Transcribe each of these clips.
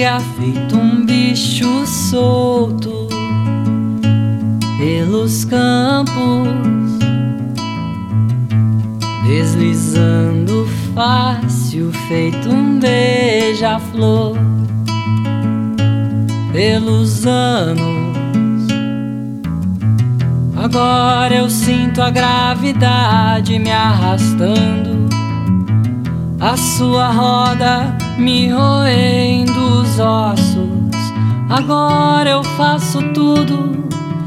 dia feito um bicho solto pelos campos, deslizando fácil feito um beija-flor pelos anos. Agora eu sinto a gravidade me arrastando, a sua roda me roendo os ossos. Agora eu faço tudo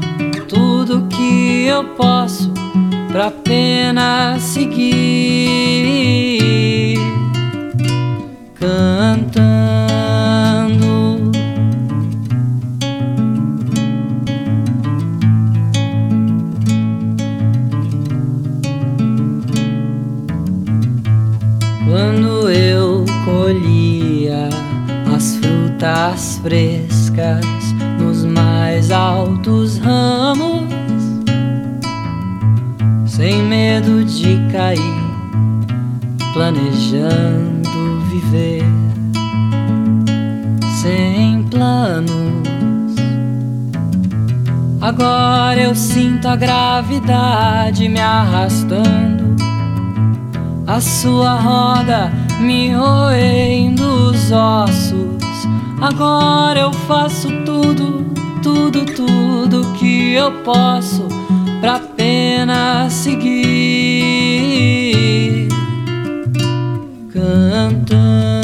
que eu posso pra apenas seguir cantando. Quando eu colhia as frutas frescas nos mais altos ramos, sem medo de cair, planejando viver sem planos. Agora eu sinto a gravidade me arrastando, a sua roda me roendo os ossos. Agora eu faço tudo que eu posso pra apenas seguir cantando.